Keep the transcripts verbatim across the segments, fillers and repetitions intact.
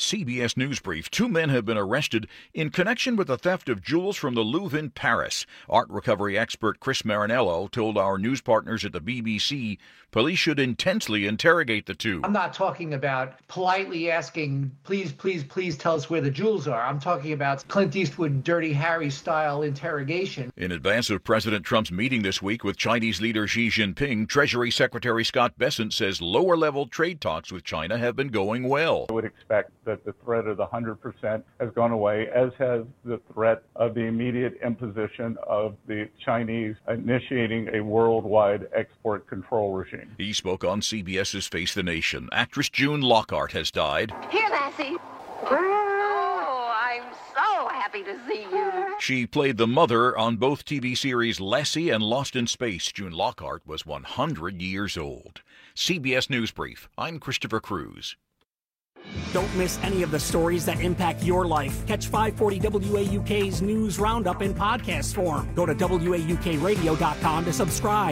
C B S News Brief. Two men have been arrested in connection with the theft of jewels from the Louvre in Paris. Art recovery expert Chris Marinello told our news partners at the B B C police should intensely interrogate the two. I'm not talking about politely asking, please, please, please tell us where the jewels are. I'm talking about Clint Eastwood, Dirty Harry-style interrogation. In advance of President Trump's meeting this week with Chinese leader Xi Jinping, Treasury Secretary Scott Bessent says lower-level trade talks with China have been going well. I would expect that the threat of the one hundred percent has gone away, as has the threat of the immediate imposition of the Chinese initiating a worldwide export control regime. He spoke on CBS's Face the Nation. Actress June Lockhart has died. Here, Lassie. Oh, I'm so happy to see you. She played the mother on both T V series Lassie and Lost in Space. June Lockhart was one hundred years old. C B S News Brief. I'm Christopher Cruz. Don't miss any of the stories that impact your life. Catch five forty W A U K's News Roundup in podcast form. Go to W A U K radio dot com to subscribe.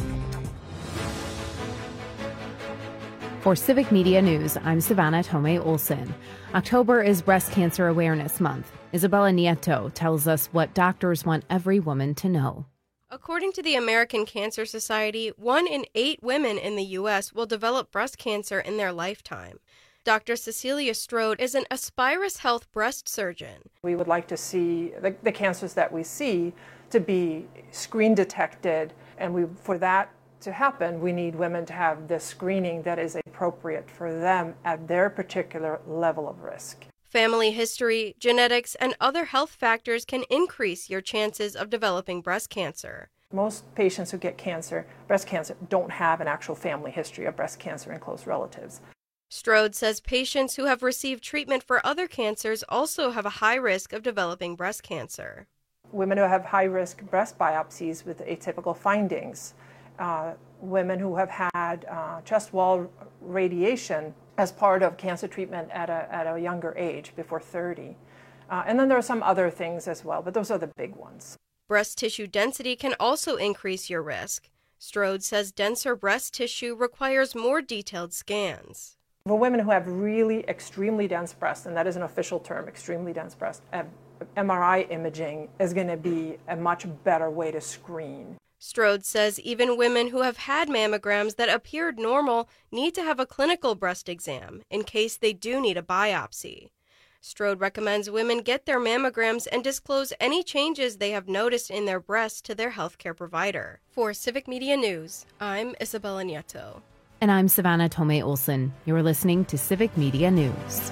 For Civic Media News, I'm Savannah Tomei Olson. October is Breast Cancer Awareness Month. Isabella Nieto tells us what doctors want every woman to know. According to the American Cancer Society, one in eight women in the U S will develop breast cancer in their lifetime. Doctor Cecilia Strode is an Aspirus Health breast surgeon. We would like to see the, the cancers that we see to be screen detected, and we, for that to happen, we need women to have the screening that is appropriate for them at their particular level of risk. Family history, genetics, and other health factors can increase your chances of developing breast cancer. Most patients who get cancer, breast cancer, don't have an actual family history of breast cancer in close relatives. Strode says patients who have received treatment for other cancers also have a high risk of developing breast cancer. Women who have high-risk breast biopsies with atypical findings, uh, women who have had uh, chest wall radiation as part of cancer treatment at a, at a younger age, before thirty. Uh, and then there are some other things as well, but those are the big ones. Breast tissue density can also increase your risk. Strode says denser breast tissue requires more detailed scans. For women who have really extremely dense breasts, and that is an official term, extremely dense breast, M R I imaging is going to be a much better way to screen. Strode says even women who have had mammograms that appeared normal need to have a clinical breast exam in case they do need a biopsy. Strode recommends women get their mammograms and disclose any changes they have noticed in their breasts to their healthcare provider. For Civic Media News, I'm Isabella Nieto. And I'm Savannah Tomei Olson. You're listening to Civic Media News.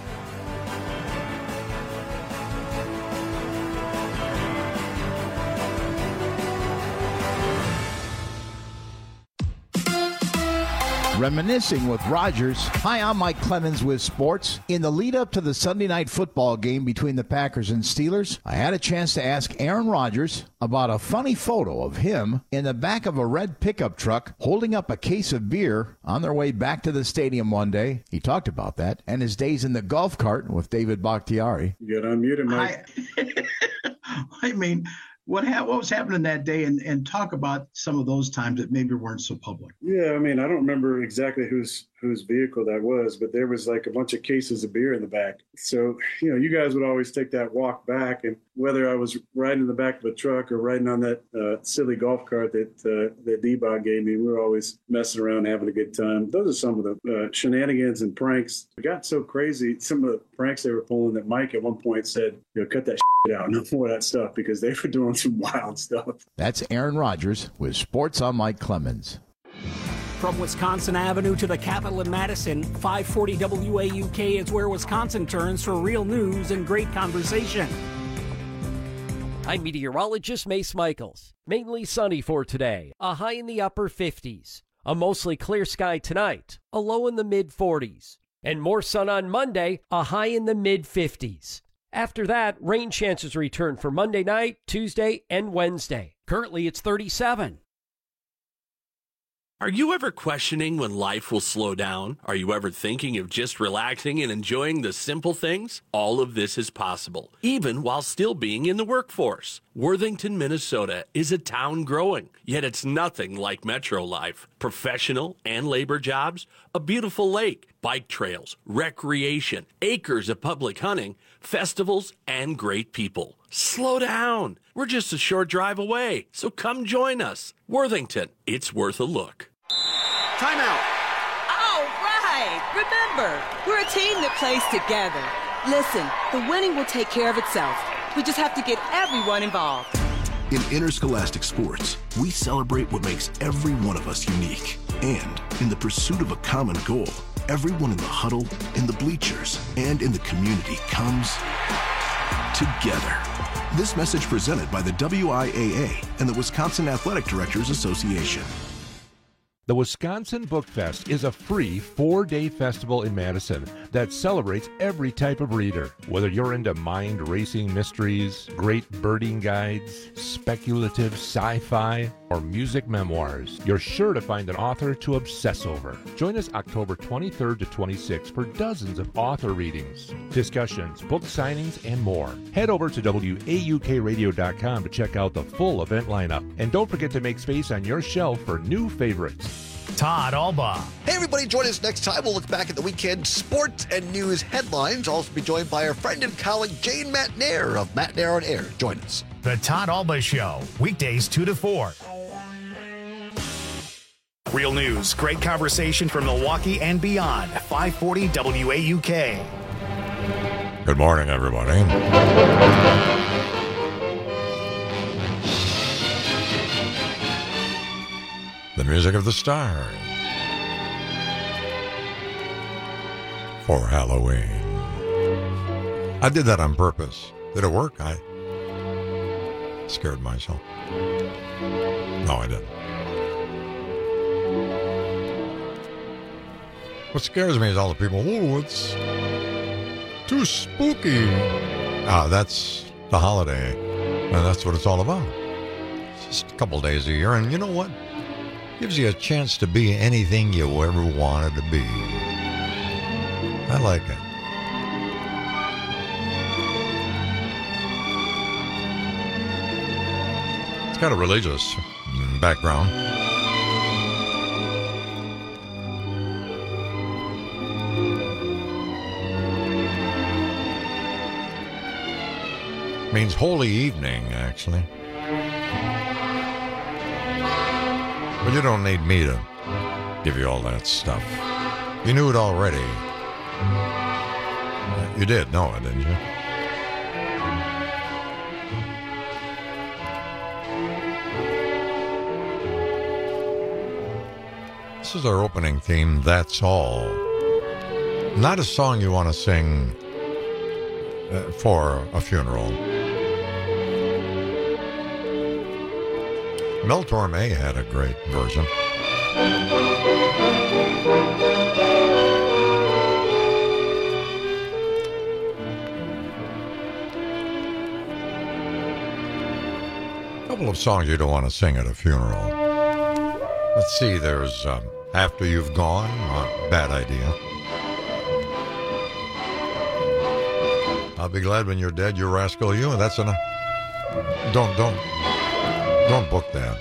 Reminiscing with Rogers. Hi, I'm Mike Clemens with sports. In the lead up to the Sunday night football game between the Packers and Steelers, I had a chance to ask Aaron Rodgers about a funny photo of him in the back of a red pickup truck holding up a case of beer on their way back to the stadium one day. He talked about that and his days in the golf cart with David Bakhtiari. You got unmuted, Mike. I, I mean, What ha- what was happening that day, and, and talk about some of those times that maybe weren't so public. Yeah, I mean, I don't remember exactly whose whose vehicle that was, but there was like a bunch of cases of beer in the back. So, you know, you guys would always take that walk back, and whether I was riding in the back of a truck or riding on that uh, silly golf cart that uh, that D-Bot gave me, we were always messing around, having a good time. Those are some of the uh, shenanigans and pranks. It got so crazy, some of the pranks they were pulling, that Mike at one point said, you know, cut that shit out, no more of that stuff, because they were doing some wild stuff. That's Aaron Rodgers with Sports on Mike Clemens. From Wisconsin Avenue to the Capitol in Madison, five forty W A U K is where Wisconsin turns for real news and great conversation. I'm meteorologist Mace Michaels. Mainly sunny for today, a high in the upper fifties. A mostly clear sky tonight, a low in the mid forties. And more sun on Monday, a high in the mid fifties. After that, rain chances return for Monday night, Tuesday, and Wednesday. Currently, it's thirty-seven. Are you ever questioning when life will slow down? Are you ever thinking of just relaxing and enjoying the simple things? All of this is possible, even while still being in the workforce. Worthington, Minnesota is a town growing, yet it's nothing like metro life. Professional and labor jobs, a beautiful lake, bike trails, recreation, acres of public hunting, festivals, and great people. Slow down. We're just a short drive away, so come join us. Worthington, it's worth a look. Timeout. All right. Remember, we're a team that plays together. Listen, the winning will take care of itself. We just have to get everyone involved. In interscholastic sports, we celebrate what makes every one of us unique. And in the pursuit of a common goal, everyone in the huddle, in the bleachers, and in the community comes together. This message presented by the W I A A and the Wisconsin Athletic Directors Association. The Wisconsin Book Fest is a free four-day festival in Madison that celebrates every type of reader. Whether you're into mind-racing mysteries, great birding guides, speculative sci-fi, or music memoirs, you're sure to find an author to obsess over. Join us October twenty-third to twenty-sixth for dozens of author readings, discussions, book signings, and more. Head over to W A U K radio dot com to check out the full event lineup. And don't forget to make space on your shelf for new favorites. Todd Alba. Hey, everybody, join us next time. We'll look back at the weekend sports and news headlines. Also be joined by our friend and colleague, Jane Matnair of Matnair on Air. Join us. The Todd Alba Show, weekdays two to four. Real news, great conversation from Milwaukee and beyond. five forty W A U K. Good morning, everybody. The music of the stars for Halloween. I did that on purpose. Did it work? I scared myself. No, I didn't. What scares me is all the people, oh, it's too spooky. Ah, that's the holiday, and that's what it's all about. It's just a couple days a year, and you know what? Gives you a chance to be anything you ever wanted to be. I like it. It's got a religious background. Means holy evening, actually. But you don't need me to give you all that stuff. You knew it already. You did know it, didn't you? This is our opening theme, That's All. Not a song you want to sing uh, for a funeral. Mel Torme had a great version. A couple of songs you don't want to sing at a funeral. Let's see, there's um, After You've Gone, uh, bad idea. I'll be glad when you're dead, you rascal, you, and that's enough. Don't, don't. Don't book that.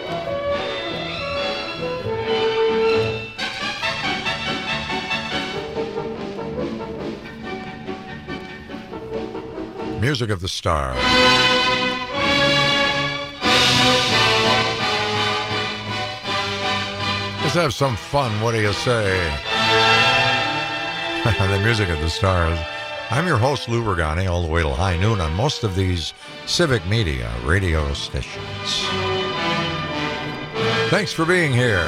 Music of the Stars. Let's have some fun. What do you say? The Music of the Stars. I'm your host, Lou Ragani, all the way till high noon on most of these Civic Media radio stations. Thanks for being here.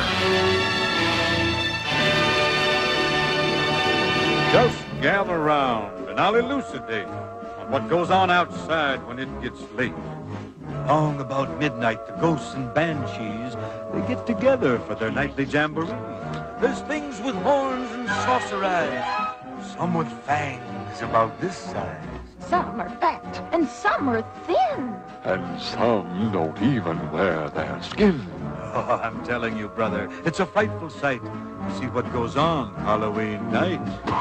Just gather round and I'll elucidate on what goes on outside when it gets late. Long about midnight, the ghosts and banshees, they get together for their nightly jamboree. There's things with horns and saucer eyes, some with fangs about this size. Some are fat and some are thin. And some don't even wear their skin. Oh, I'm telling you, brother, it's a frightful sight to see what goes on Halloween night.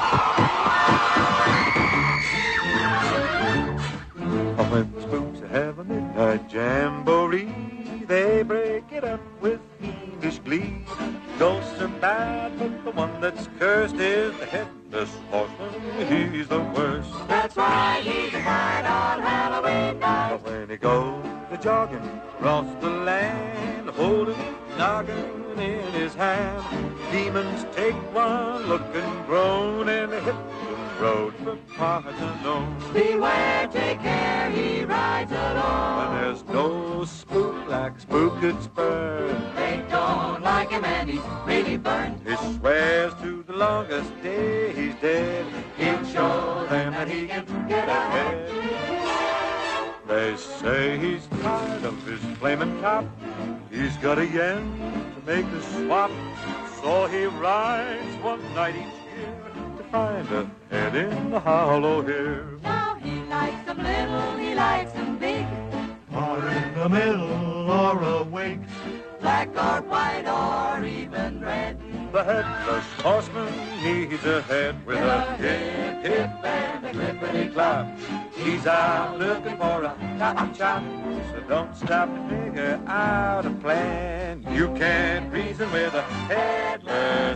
Oh, when spooks have a midnight jamboree, they break it up with fiendish glee. Ghosts are bad, but the one that's cursed is the headless horseman. He's the worst. That's right, he's bad on Halloween night. But when he goes a-jogging across the land, holding a noggin in his hand, demons take one look and groan, and they hit the road for parts unknown. Beware, take care, he rides alone. And there's no spook like Spooked Spur. They don't like him and he's really burned. He swears to the longest day he's dead, He'll show them that he can get ahead. They say he's tired of his flaming top. He's got a yen to make a swap. So he rides one night each year to find a head in the hollow here. Now he likes them little, he likes them big, Or in the middle or awake. black or white or even red. The headless horseman needs a head with a hip, hip, and a clippity clap. He's out looking for a chop chop, so don't stop to figure out a plan. You can't reason with a headless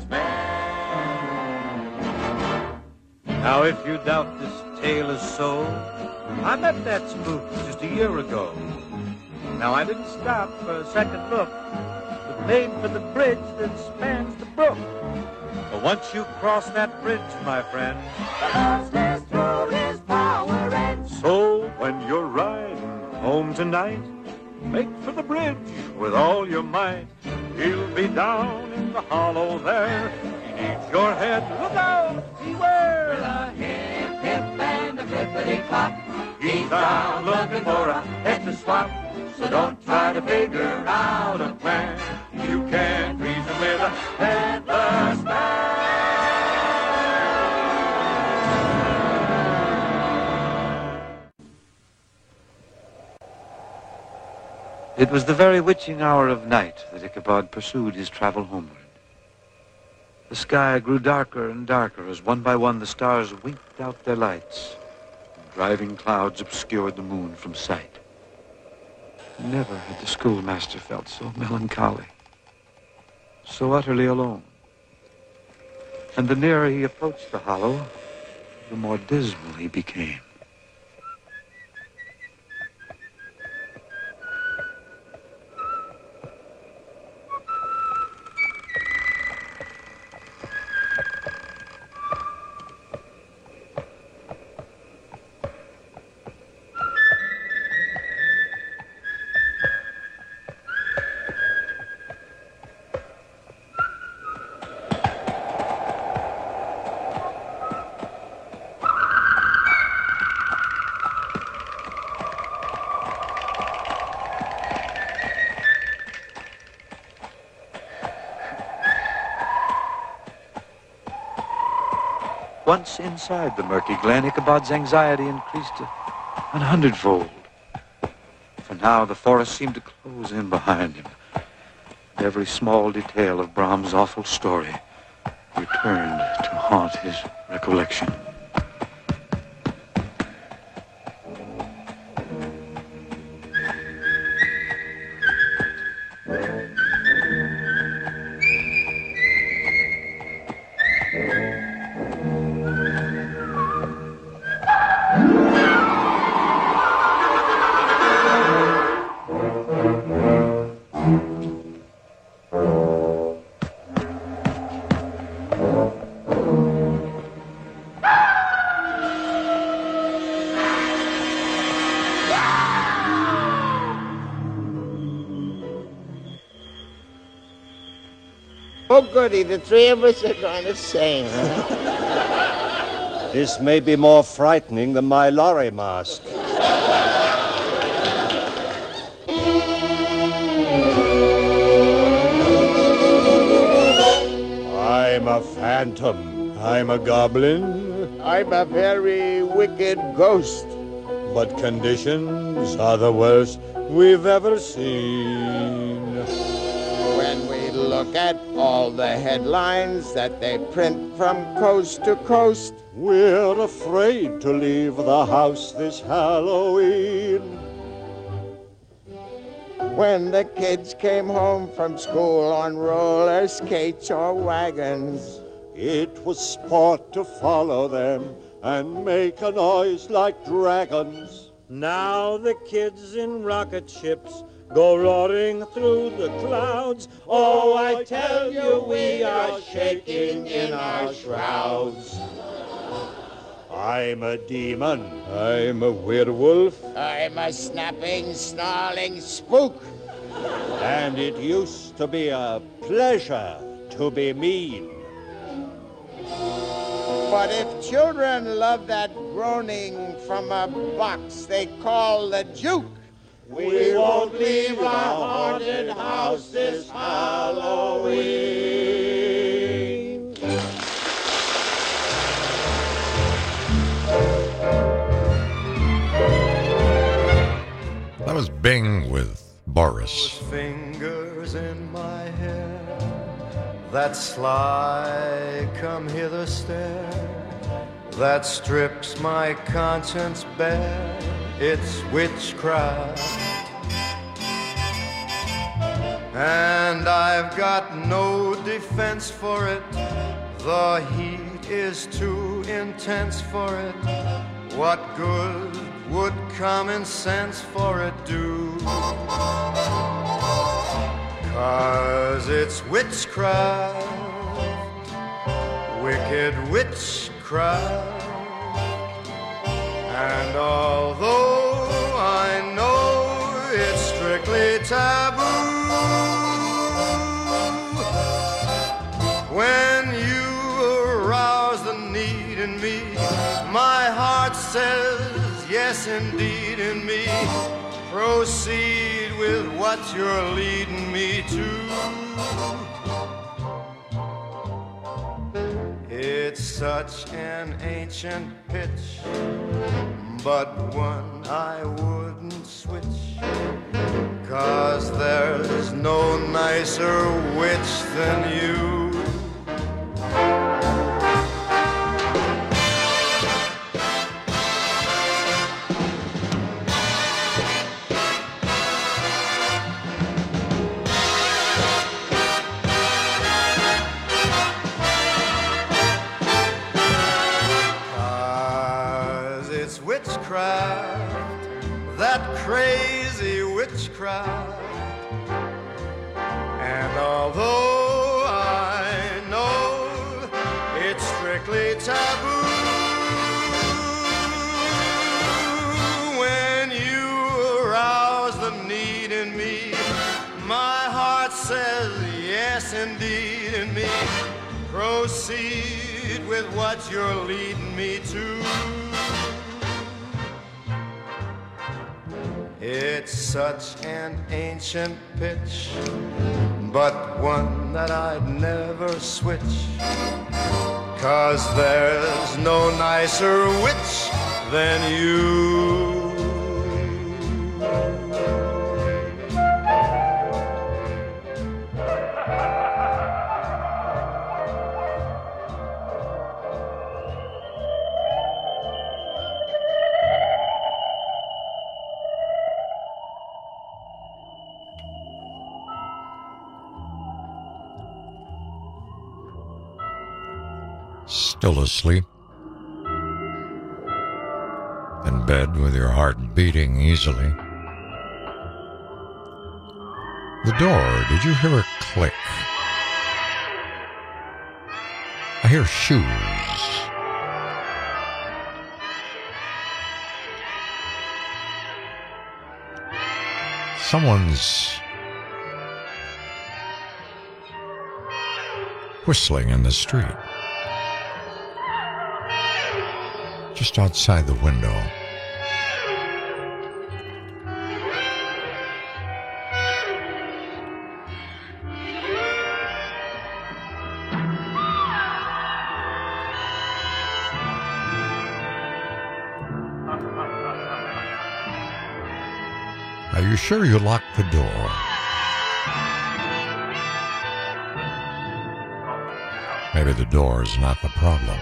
man. Now if you doubt this tale is so, I met that spook just a year ago. Now I didn't stop for a second look, but made for the bridge that spans the brook. But once you cross that bridge, my friend, Monsters through his power ends. so when you're riding home tonight, make for the bridge with all your might. He'll be down in the hollow there. He needs your head. Look out! Beware! With a hip, hip, and a clippity clop. He's down looking for a head to swap. So don't try to figure out a plan. You can't reason with a headless man. It was the very witching hour of night that Ichabod pursued his travel homeward. The sky grew darker and darker as one by one the stars winked out their lights, and driving clouds obscured the moon from sight. Never had the schoolmaster felt so melancholy, so utterly alone. And the nearer he approached the hollow, the more dismal he became. Once inside the murky glen, Ichabod's anxiety increased a, an hundredfold. For now the forest seemed to close in behind him. Every small detail of Brahm's awful story returned to haunt his recollection. Oh, goody, the three of us are going to sing, huh? This may be more frightening than my lorry mask. I'm a phantom. I'm a goblin. I'm a very wicked ghost. But conditions are the worst we've ever seen. look at all the headlines that they print from coast to coast. We're afraid to leave the house this Halloween. When the kids came home from school on roller skates or wagons, it was sport to follow them and make a noise like dragons. Now the kids in rocket ships go roaring through the clouds. Oh, I tell you, we are shaking in our shrouds. I'm a demon. I'm a werewolf. I'm a snapping, snarling spook. And it used to be a pleasure to be mean. But if children love that groaning from a box they call the juke, we won't leave our haunted house this Halloween. That was Bing with Boris. Fingers in my hair, that sly come hither stare, that strips my conscience bare, it's witchcraft. And I've got no defense for it, the heat is too intense for it. What good would common sense for it do? 'Cause it's witchcraft, wicked witchcraft. And although I know it's strictly taboo, when you arouse the need in me, my heart says yes indeed in me. Proceed with what you're leading me to. It's such an ancient pitch, but one I wouldn't switch, 'cause there's no nicer witch than you. That crazy witchcraft. And although I know it's strictly taboo, when you arouse the need in me, my heart says yes indeed in me. Proceed with what you're leading me to. It's such an ancient pitch, but one that I'd never switch, 'cause there's no nicer witch than you. Still asleep? In bed with your heart beating easily? The door, did you hear a click? I hear shoes. Someone's whistling in the street. Just outside the window. Are you sure you locked the door? maybe the door's not the problem.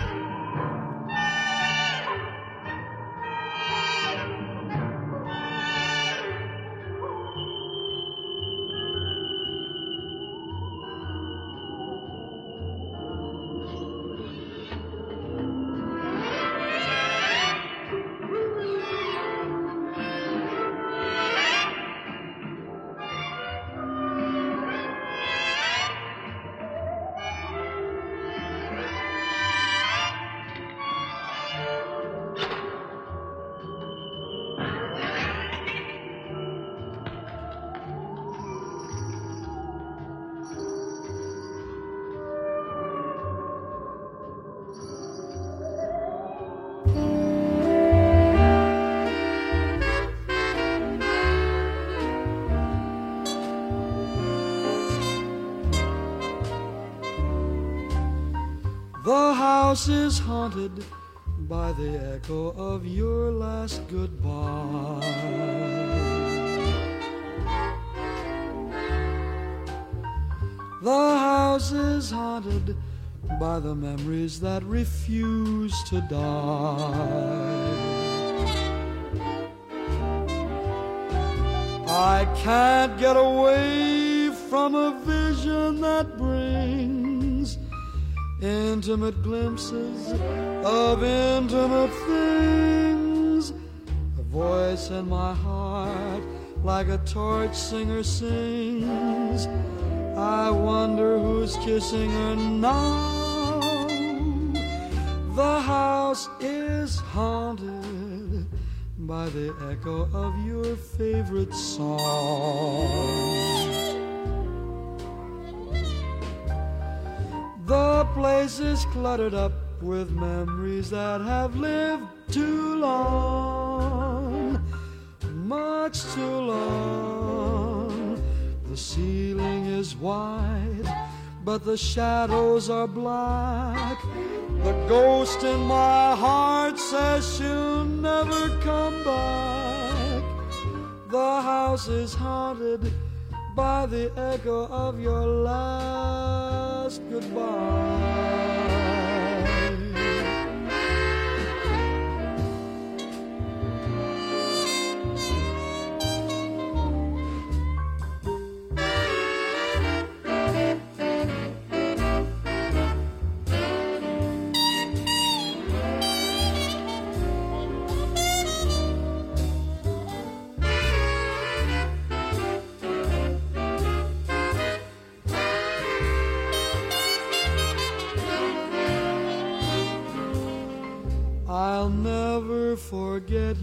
The house is haunted by the echo of your last goodbye. The house is haunted by the memories that refuse to die. I can't get away from a vision that brings intimate glimpses of intimate things. A voice in my heart like a torch singer sings. I wonder who's kissing her now. The house is haunted by the echo of your favorite song. The place is cluttered up with memories that have lived too long, much too long. The ceiling is white, but the shadows are black. The ghost in my heart says she'll never come back. The house is haunted by the echo of your last goodbye. I'll never forget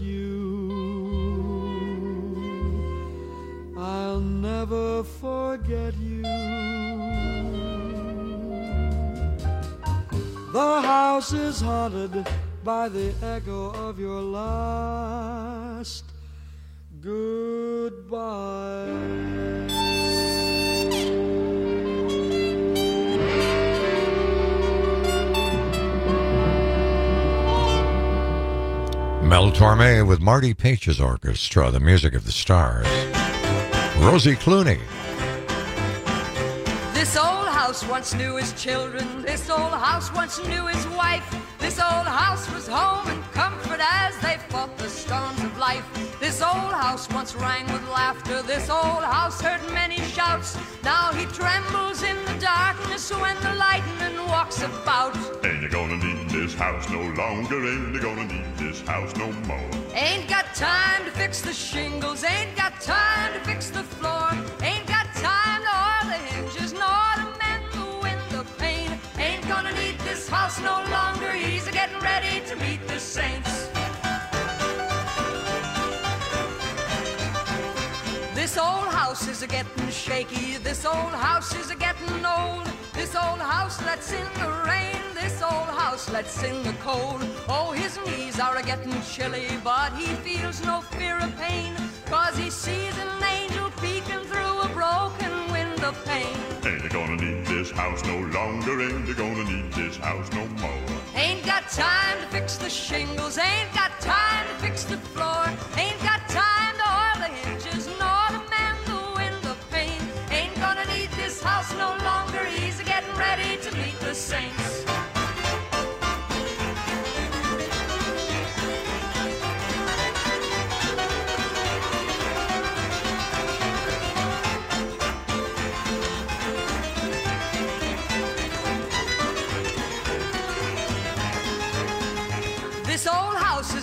you. I'll never forget you. The house is haunted by the echo of your last goodbye. Mel Torme with Marty Page's orchestra, the music of the stars. Rosie Clooney. This old house once knew his children. This old house once knew his wife. This old house was home and comfort as they fought the storms of life. This old house once rang with laughter. This old house heard many shouts. Now he trembles in the darkness when the lightning walks about. Ain't you gonna need this house no longer? Ain't you gonna need this house no more? Ain't got time to fix the shingles. Ain't got time to fix the floor. Ain't got time to oil the hinges nor to mend the window pane. Ain't gonna need this house no longer. He's a getting ready to meet the saints. This old house is a getting shaky. This old house is a getting old. This old house lets in the rain. This old house lets in the cold. Oh, his knees are a getting chilly, but he feels no fear of pain, 'cause he sees an angel peeking through a broken window pane. Ain't you gonna need this house no longer? Ain't you gonna need this house no more? Ain't got time to fix the shingles. Ain't got time to fix the floor. Ain't got time to oil the hinges nor to mend the window pane. Ain't gonna need this house no longer. He's getting ready to meet the saints.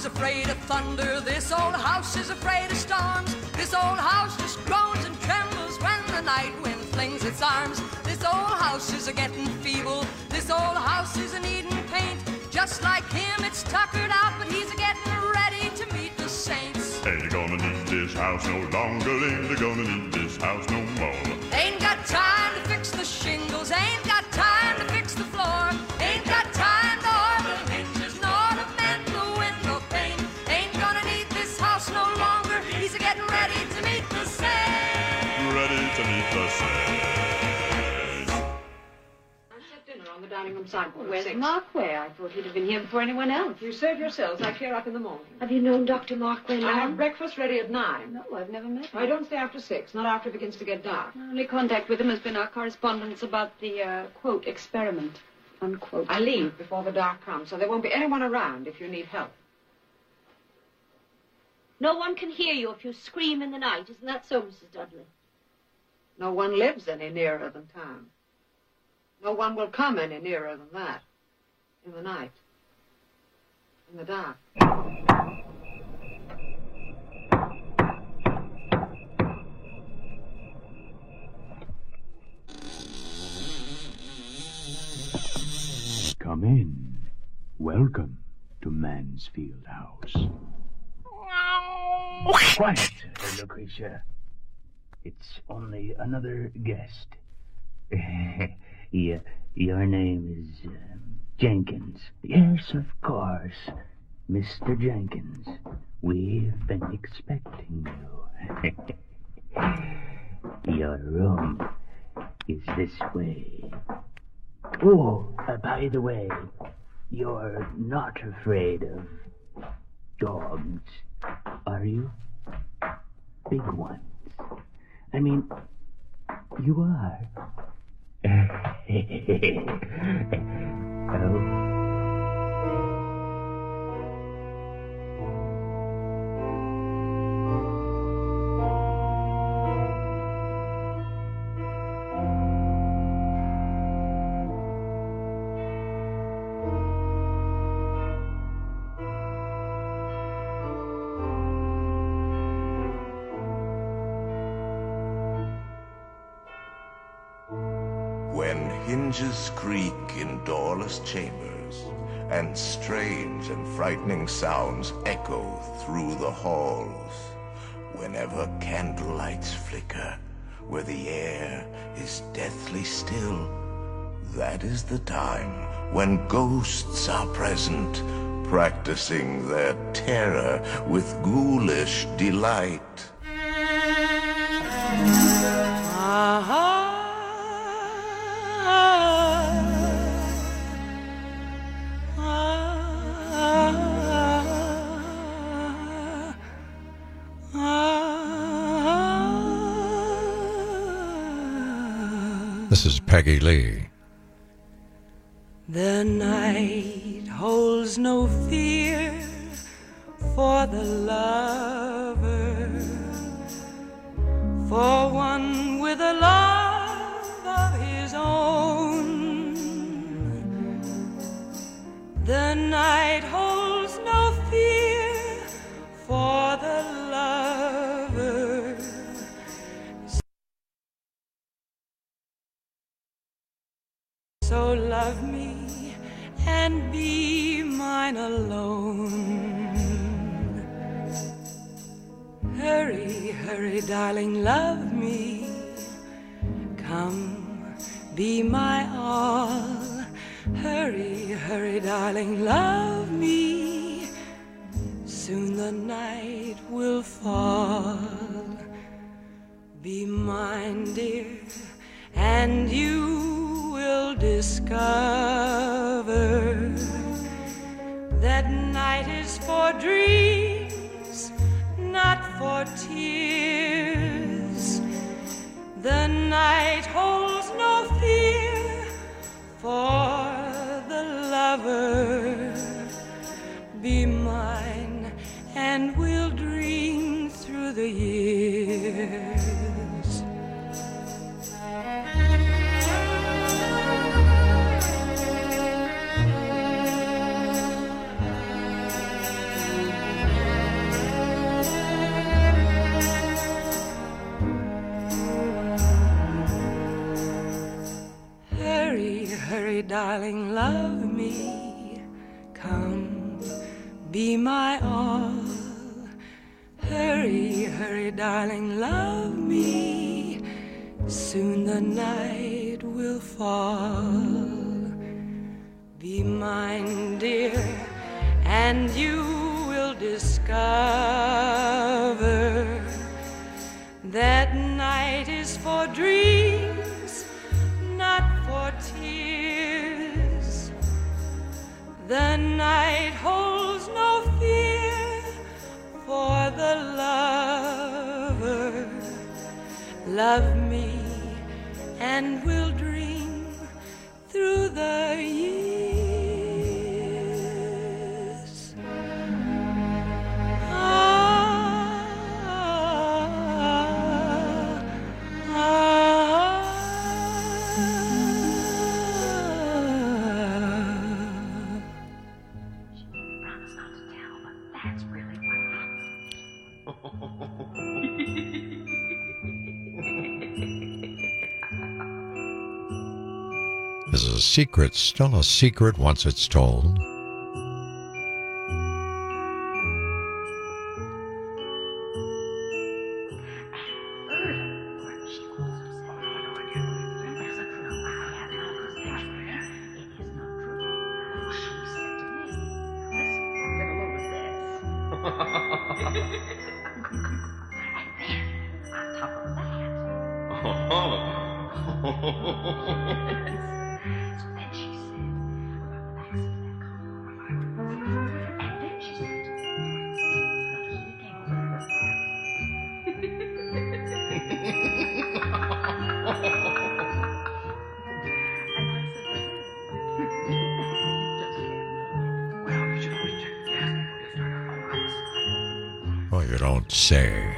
afraid of thunder. This old house is afraid of storms. This old house just groans and trembles when the night wind flings its arms. This old house is a-getting feeble. This old house is a-needing paint. Just like him, it's tuckered out, but he's a-getting ready to meet the saints. Ain't gonna need this house no longer. Ain't gonna need this house no more. Ain't got time to fix the shingles. Ain't got time to fix the floor. Ain't got time to order hinges nor to mend the window pane. Ain't gonna need this house no longer. He's a-getting ready to meet the saints. Ready to meet the saints. On the dining room sideboard. Where's Markway? I thought he'd have been here before anyone else. You serve yourselves. I clear up in the morning. Have you known Doctor Markway long? I have breakfast ready at nine. No, I've never met him. I don't stay after six, not after it begins to get dark. My only contact with him has been our correspondence about the, uh, quote, experiment, unquote. I leave before the dark comes, so there won't be anyone around if you need help. No one can hear you if you scream in the night. Isn't that so, Missus Dudley? No one lives any nearer than town. No one will come any nearer than that. In the night. In the dark. Come in. Welcome to Mansfield House. Quiet, Lucretia. It's only another guest. Yeah, your name is uh, Jenkins. Yes, of course. Mister Jenkins. We've been expecting you. Your room is this way. Oh, uh, by the way, you're not afraid of dogs, are you? Big ones. I mean, you are. Oh. When hinges creak in doorless chambers, and strange and frightening sounds echo through the halls, whenever candlelights flicker, where the air is deathly still, that is the time when ghosts are present, practicing their terror with ghoulish delight. Uh-huh. This is Peggy Lee. The night holds no fear for the lover, for one with a love of his own. The night holds no fear for the lover. So love me and be mine alone. Hurry, hurry, darling, love me. Come, be my all. Hurry, hurry, darling, love me. Soon the night will fall. Be mine, dear, and you will discover that night is for dreams, not for tears. The night holds no fear for the lover. Be mine and we'll dream through the years. hurry, darling, love me. Come, be my all. Hurry, hurry, darling, love me. Soon the night will fall. Be mine, dear, and you will discover that night is for dreams, not for tears. The night holds no fear for the lover. Love me and we'll dream through the years. This is a secret, still a secret once it's told. Oh, you don't say.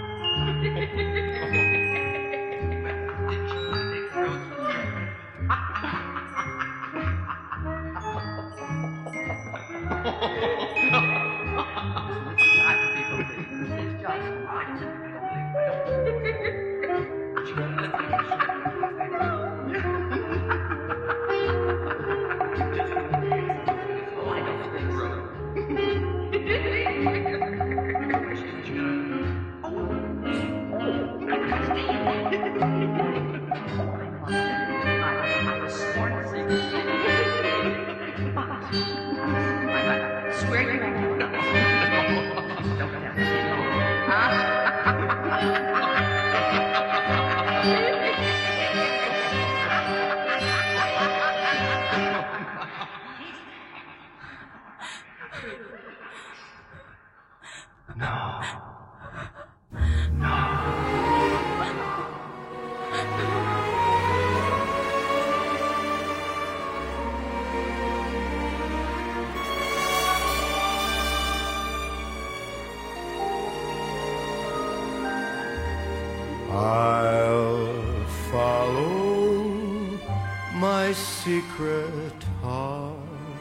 I'll follow my secret heart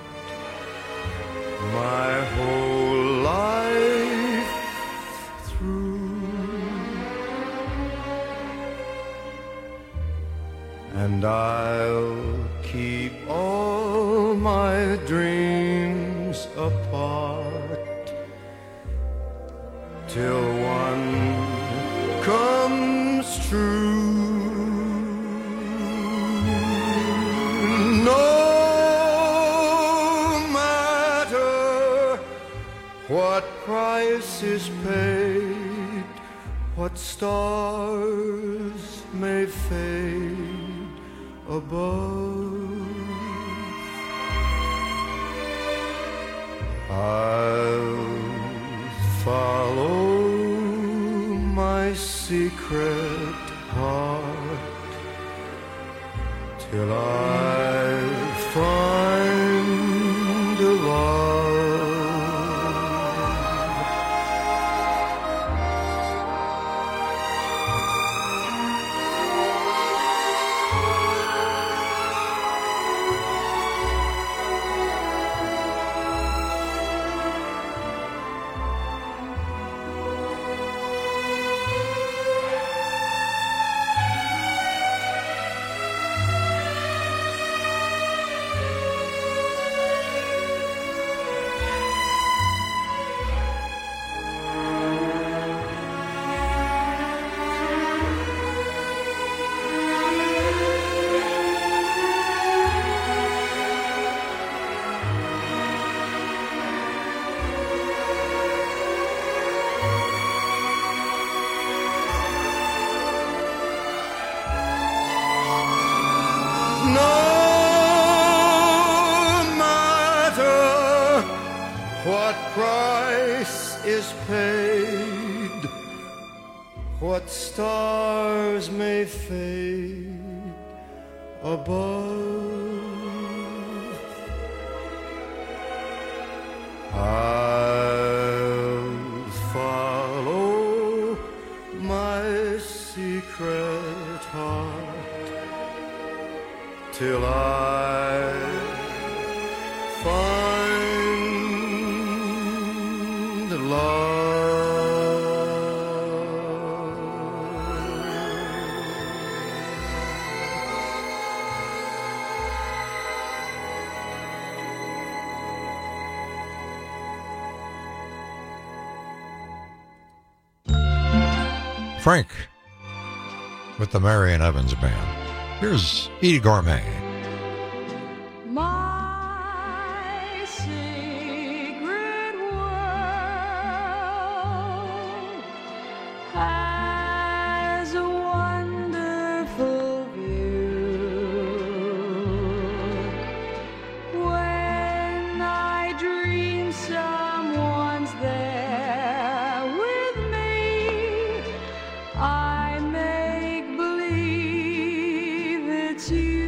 my whole life through, and I'll keep all my dreams apart till one comes true. No matter what price is paid, what stars may fade above, I'll follow my secret heart till I find a love. price is paid. What stars may fade above, I'll follow my secret heart till I find love. Frank with the Marion Evans Band. Here's Edie Gourmet. My secret world has a wonderful view. When I dream someone's there with me, I make believe it's you.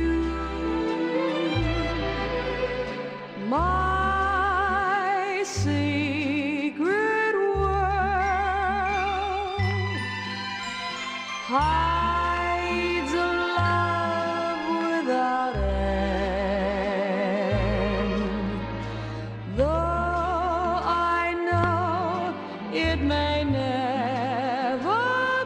My secret world hides a love without end. Though I know it may never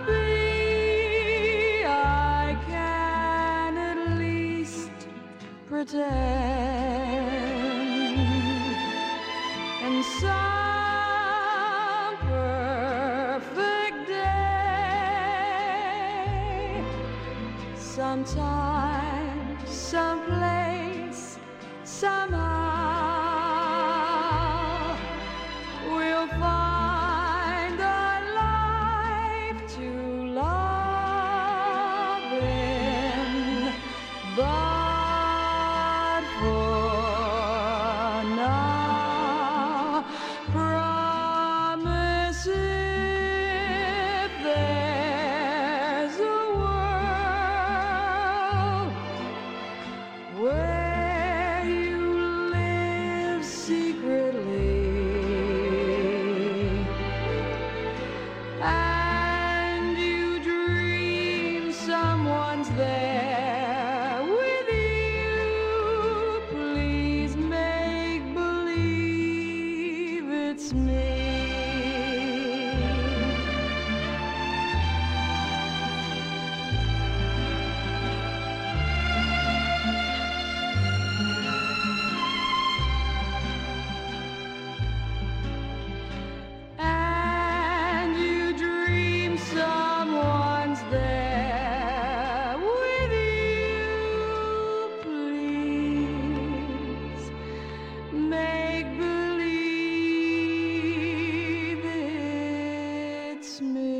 be, I can at least pretend. And some perfect day, sometime, someplace, somehow, we'll find a life to love in. But for now, promise if there's a world where you live secretly and you dream someone's there with you, please make believe it's me. And you dream someone's there with you, please make believe it's me.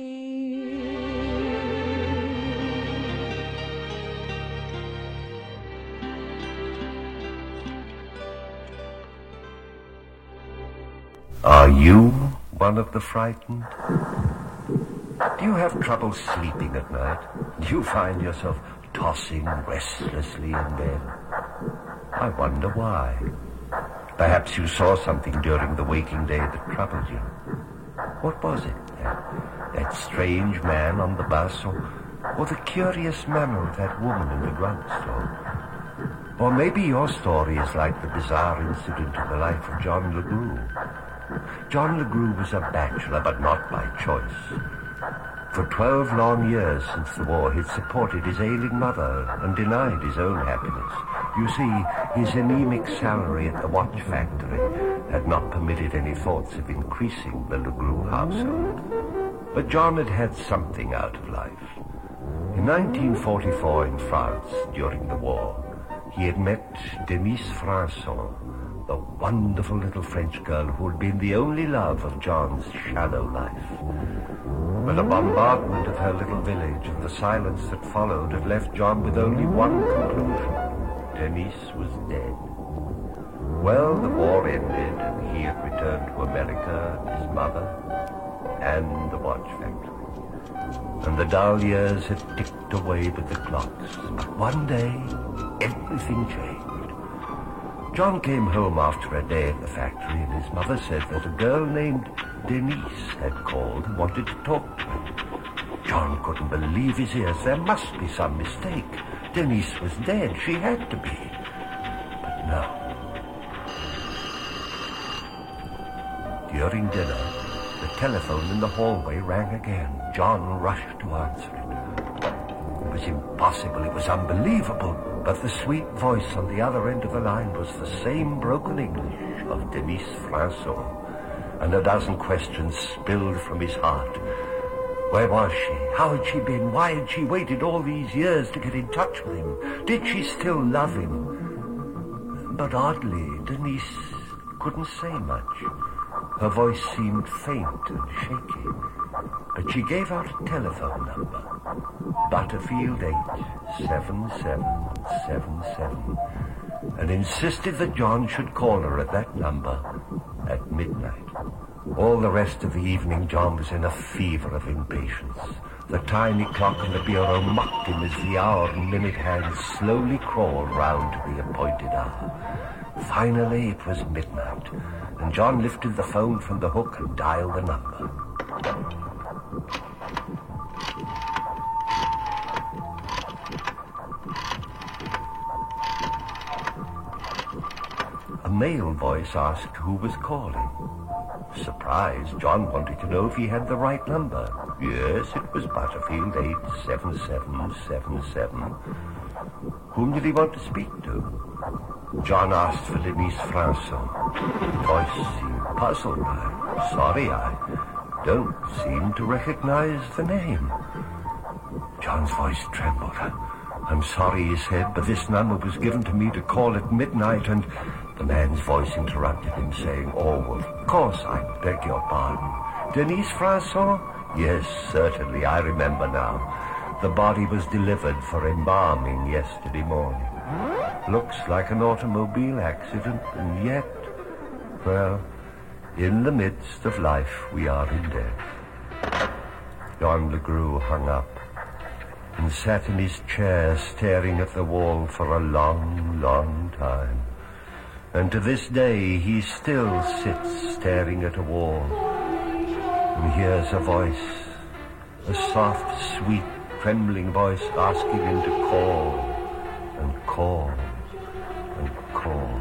Are you one of the frightened? Do you have trouble sleeping at night? Do you find yourself tossing restlessly in bed? I wonder why. Perhaps you saw something during the waking day that troubled you. What was it? That, that strange man on the bus, or, or the curious manner of that woman in the drugstore? Or maybe your story is like the bizarre incident in the life of John LeGroux. John LeGroux was a bachelor, but not by choice. For twelve long years since the war, he'd supported his ailing mother and denied his own happiness. You see, his anemic salary at the watch factory had not permitted any thoughts of increasing the LeGroux household. But John had had something out of life. In nineteen forty-four in France, during the war, he had met Denise Franson, the wonderful little French girl who had been the only love of John's shallow life. But the bombardment of her little village and the silence that followed had left John with only one conclusion. Denise was dead. Well, the war ended, and he had returned to America, his mother, and the watch factory. And the dull years had ticked away with the clocks. But one day, everything changed. John came home after a day at the factory, and his mother said that a girl named Denise had called and wanted to talk to him. John couldn't believe his ears. There must be some mistake. Denise was dead. She had to be. But no. During dinner, the telephone in the hallway rang again. John rushed to answer it. It was impossible. It was unbelievable. But the sweet voice on the other end of the line was the same broken English of Denise François. And a dozen questions spilled from his heart. Where was she? How had she been? Why had she waited all these years to get in touch with him? Did she still love him? But oddly, Denise couldn't say much. Her voice seemed faint and shaky. But she gave out a telephone number. Butterfield eight seven seven seven seven. And insisted that John should call her at that number at midnight. All the rest of the evening, John was in a fever of impatience. The tiny clock on the bureau mocked him as the hour and minute hands slowly crawled round to the appointed hour. Finally, it was midnight, and John lifted the phone from the hook and dialed the number. A male voice asked who was calling. Surprised, John wanted to know if he had the right number. Yes, it was Butterfield eight seven seven seven seven. Whom did he want to speak to? John asked for Denise François. The voice seemed puzzled. I'm sorry, I don't seem to recognize the name. John's voice trembled. I'm sorry, he said, but this number was given to me to call at midnight, and the man's voice interrupted him, saying, oh, of course, I beg your pardon. Denise François? Yes, certainly, I remember now. The body was delivered for embalming yesterday morning. Looks like an automobile accident, and yet, well, in the midst of life, we are in death. John LeGroux hung up and sat in his chair staring at the wall for a long, long time. And to this day, he still sits staring at a wall and hears a voice, a soft, sweet, trembling voice asking him to call and call and call.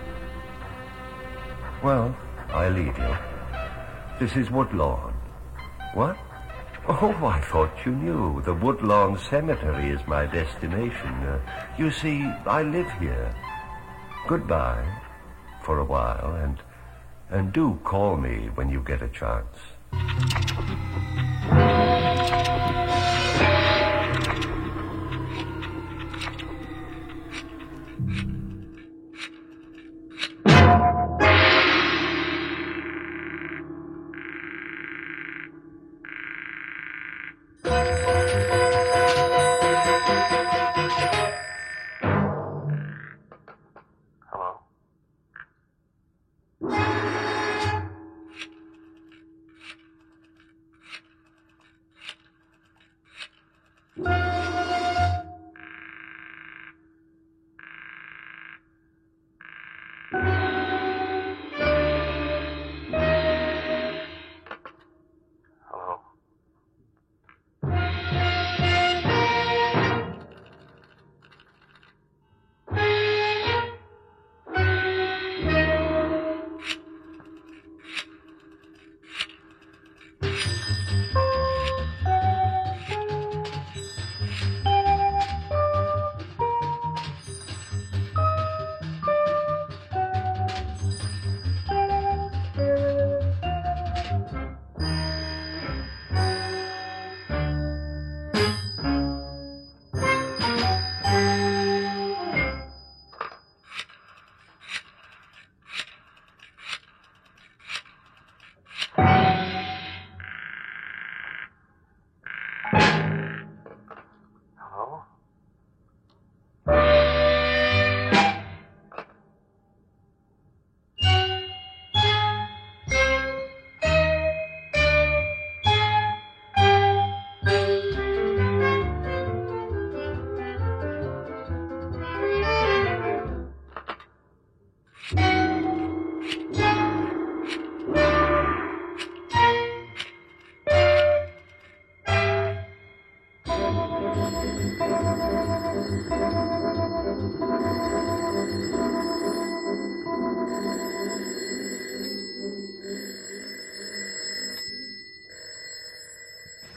Well, I leave you. This is Woodlawn. What? Oh, I thought you knew. The Woodlawn Cemetery is my destination. Uh, you see, I live here. Goodbye for a while, and and do call me when you get a chance.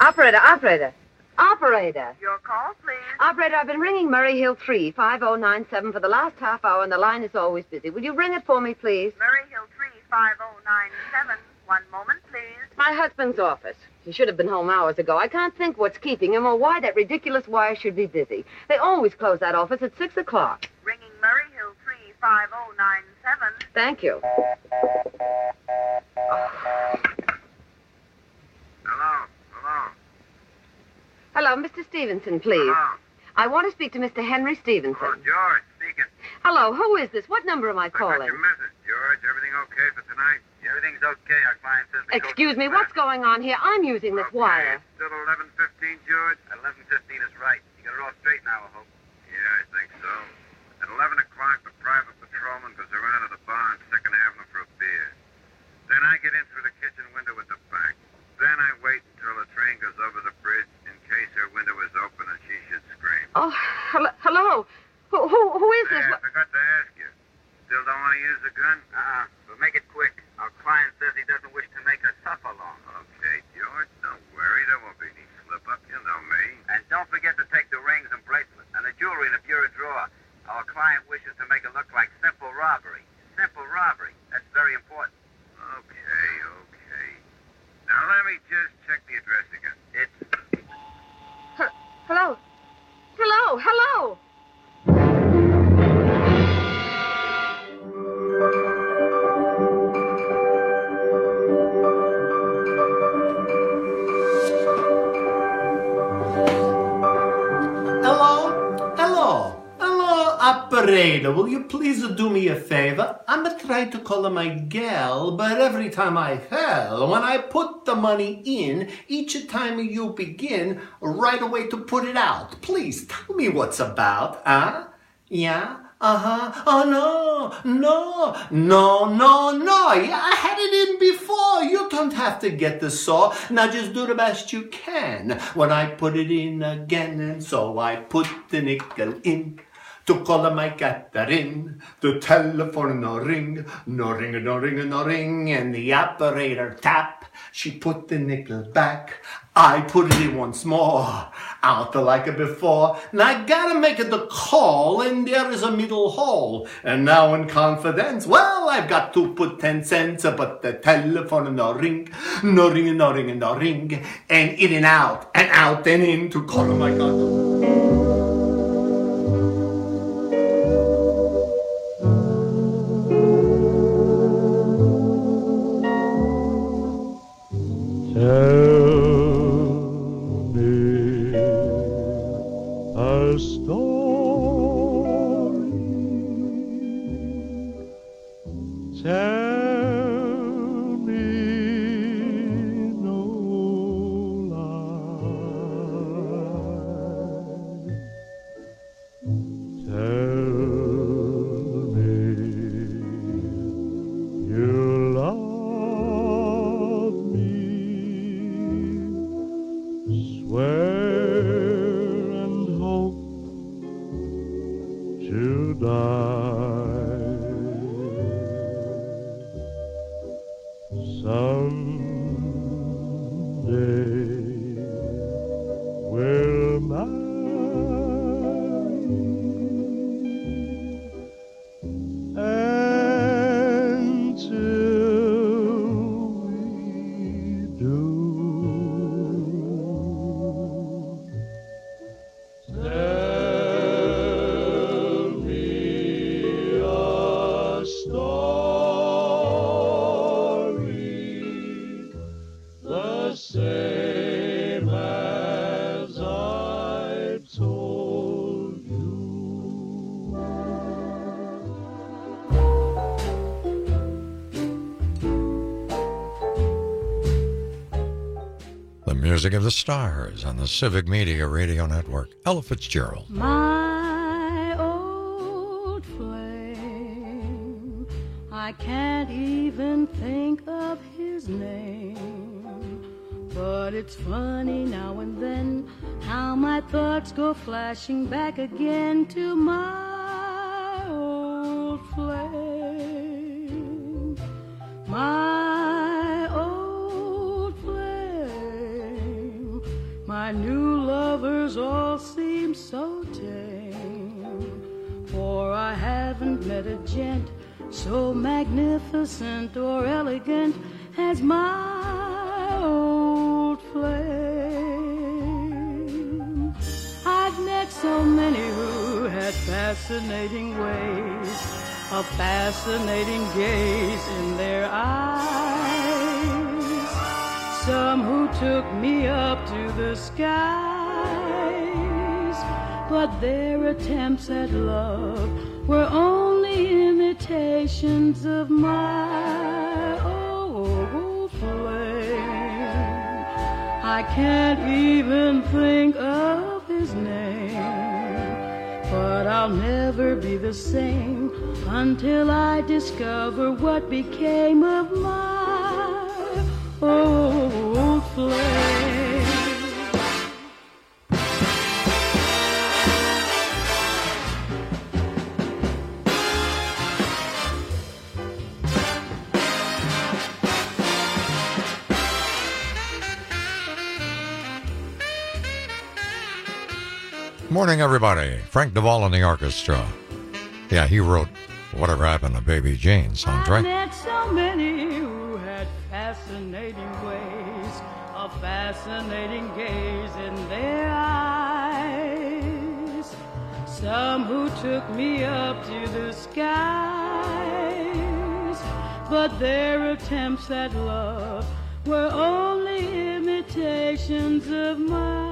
Operator, operator, operator. Your call, please. Operator, I've been ringing Murray Hill three, five oh nine seven for the last half hour, and the line is always busy. Will you ring it for me, please? Murray Hill three, five oh nine seven. One moment, please. My husband's office. He should have been home hours ago. I can't think what's keeping him or why that ridiculous wire should be busy. They always close that office at six o'clock. Ringing Murray Hill three, five oh nine seven. Thank you. Hello, hello. Hello, Mister Stevenson, please. Hello. I want to speak to Mister Henry Stevenson. Oh, George, speaking. Hello, who is this? What number am I calling? I got your message, George. Everything okay for tonight? Everything's okay. Our client says the Excuse coach me, is what's back. going on here? I'm using this Okay, wire. it's still eleven fifteen, George? eleven fifteen is right. You got it all straight now, I hope. Yeah, I think so. At eleven o'clock, the private patrolman goes around to the bar on second Avenue for a beer. Then I get in through the kitchen window at the back. Then I wait until the train goes over the bridge in case her window is open and she should scream. Oh, hello. hello. Who, who, who is this? Hey, I forgot to ask you. Still don't want to use the gun? Uh-uh. But make it quick. Our client says he doesn't wish to make us suffer long. Okay, George. Don't worry. There won't be any slip-up. You know me. And don't forget to take the rings and bracelets and the jewelry in the bureau drawer. Our client wishes to make it look like simple robbery. Simple robbery. That's very important. Okay, okay. Now let me just check the address again. It's... H- hello. Hello. Hello. Hello? Hello? Hello, operator. Will you please do me a favor? I'm trying to call my gal, but every time I fail, when I put the money in, each time you begin right away to put it out. Please tell me what's about, huh? Yeah? Uh-huh. Oh, no, no, no, no, no. Yeah, I had it in before. You don't have to get the saw. Now just do the best you can. When I put it in again, and so I put the nickel in. To call my Catherine, the telephone no ring, no ring, no ring, no ring, and the operator tap. She put the nickel back. I put it in once more, out like before. Now I gotta make the call, and there is a middle hole. And now in confidence, well, I've got to put ten cents, but the telephone no ring, no ring, no ring, no ring, and in and out, and out and in to call my God. Tell me a story. Tell me no lie. Tell me you love. Swear and hope to die. Someday we'll marry, and till we do, same as I told you. The music of the stars on the Civic Media Radio Network. Ella Fitzgerald. My old flame, I can't even think of his name. But it's funny now and then how my thoughts go flashing back again to my old flame. My old flame, others all seem so tame, for I haven't met a gent so magnificent or elegant as my old flame. I've met so many who had fascinating ways, a fascinating gaze in their eyes, some who took me up to the skies, but their attempts at love were only imitations of my old flame. I can't even think of his name, but I'll never be the same until I discover what became of my old flame. Morning, everybody. Frank Duvall and the orchestra. Yeah, he wrote Whatever Happened to Baby Jane soundtrack. I met so many who had fascinating ways, a fascinating gaze in their eyes, some who took me up to the skies, but their attempts at love were only imitations of my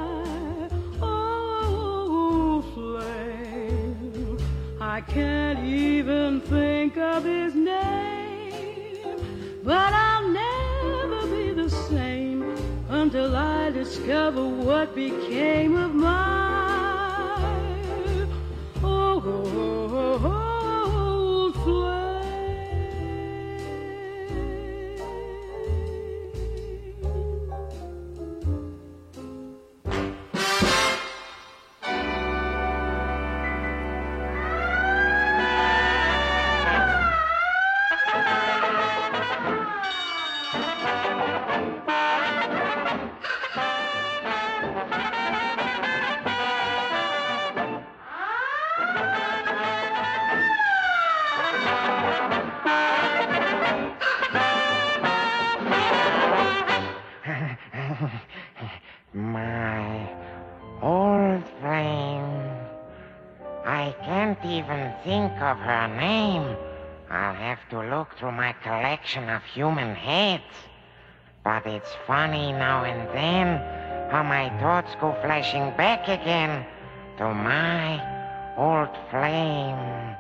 flame. I can't even think of his name, but I'll never be the same until I discover what became of my old flame. My old flame. I can't even think of her name. I'll have to look through my collection of human heads. But it's funny now and then how my thoughts go flashing back again to my old flame.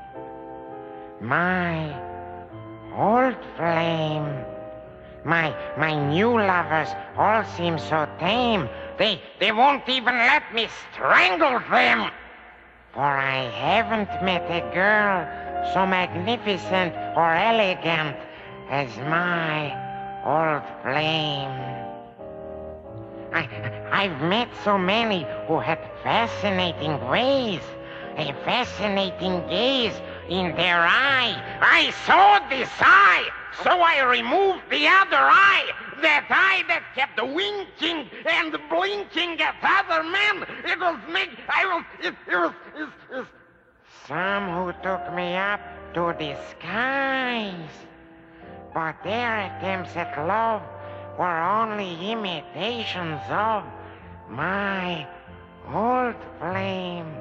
My old flame. My my new lovers all seem so tame. They they won't even let me strangle them. For I haven't met a girl so magnificent or elegant as my old flame. I I've met so many who had fascinating ways, a fascinating gaze in their eye. I saw this eye. So I removed the other eye, that eye that kept winking and blinking at other men. It was me, I was, it, it was, it, it. Some who took me up to the skies. But their attempts at love were only imitations of my old flame.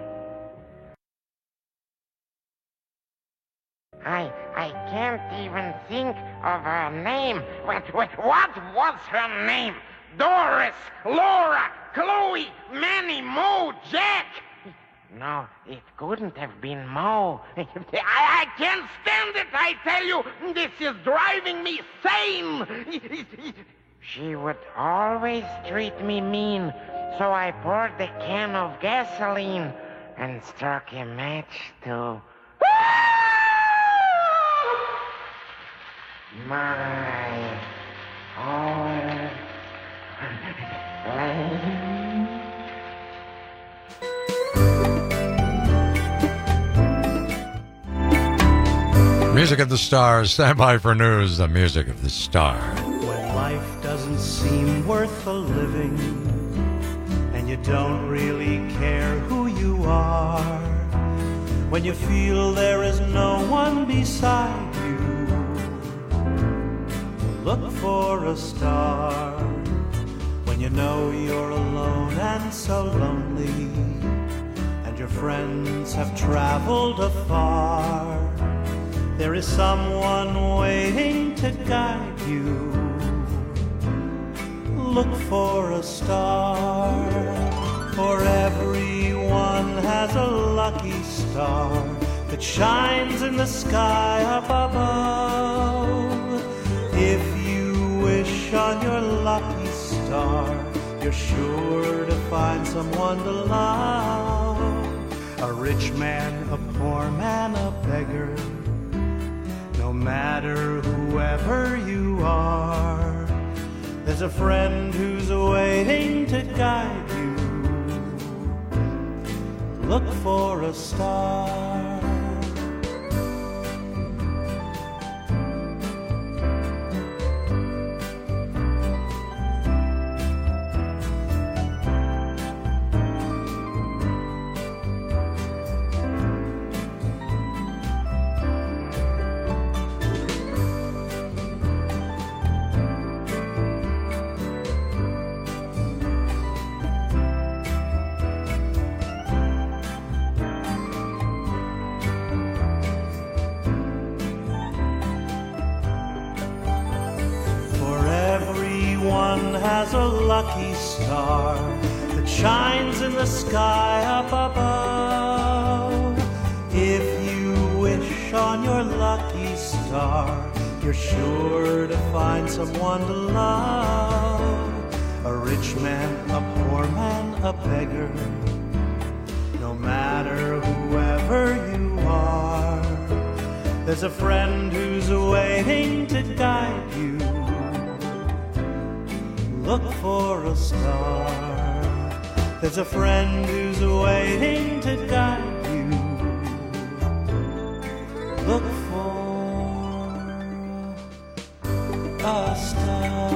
I I can't even think of her name. What, what, what was her name? Doris, Laura, Chloe, Manny, Mo, Jack. No, it couldn't have been Mo. I, I can't stand it, I tell you. This is driving me sane. She would always treat me mean, so I poured the can of gasoline and struck a match to my old flame. Music of the Stars. Stand by for news. The music of the star. When life doesn't seem worth the living, and you don't really care who you are, when you feel there is no one beside you, look for a star. When you know you're alone and so lonely, and your friends have traveled afar, there is someone waiting to guide you. Look for a star, for everyone has a lucky star that shines in the sky up above. If you wish on your lucky star, you're sure to find someone to love. A rich man, a poor man, a beggar, no matter whoever you are, there's a friend who's waiting to guide you. Look for a star. Has a lucky star that shines in the sky up above. If you wish on your lucky star, you're sure to find someone to love. A rich man, a poor man, a beggar, no matter whoever you are, there's a friend who's waiting to guide you. Look for a star. There's a friend who's waiting to guide you. Look for a star.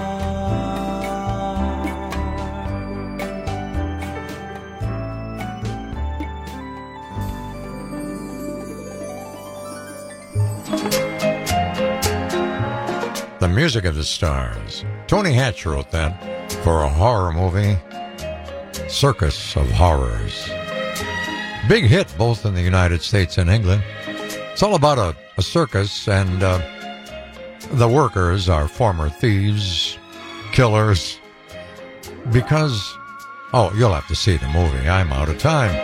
The Music of the Stars. Tony Hatch wrote that for a horror movie, Circus of Horrors. Big hit both in the United States and England. It's all about a, a circus, and uh, the workers are former thieves, killers, because, oh, you'll have to see the movie. I'm out of time.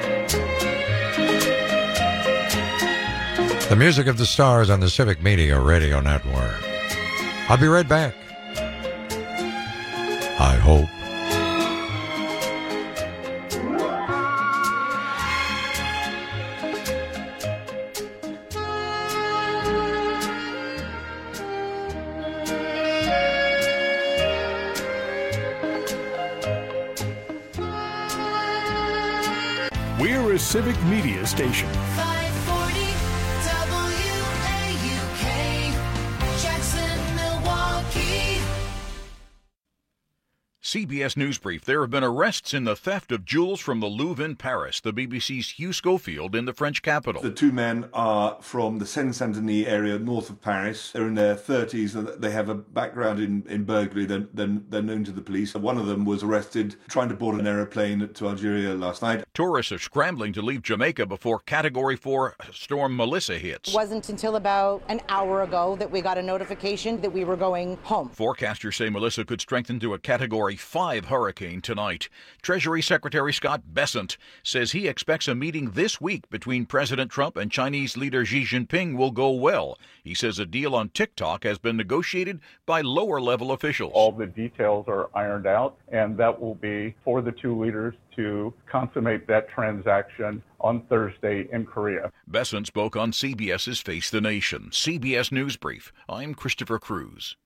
The Music of the Stars on the Civic Media Radio Network. I'll be right back. I hope. We're a Civic Media station. C B S News Brief. There have been arrests in the theft of jewels from the Louvre in Paris. The B B C's Hugh Schofield in the French capital. The two men are from the Seine-Saint-Denis area north of Paris. They're in their thirties and they have a background in, in burglary. They're, they're, they're known to the police. One of them was arrested trying to board an aeroplane to Algeria last night. Tourists are scrambling to leave Jamaica before Category four storm Melissa hits. It wasn't until about an hour ago that we got a notification that we were going home. Forecasters say Melissa could strengthen to a Category five hurricane tonight. Treasury Secretary Scott Bessent says he expects a meeting this week between President Trump and Chinese leader Xi Jinping will go well. He says a deal on TikTok has been negotiated by lower-level officials. All the details are ironed out, and that will be for the two leaders to consummate that transaction on Thursday in Korea. Bessent spoke on CBS's Face the Nation. C B S News Brief. I'm Christopher Cruz.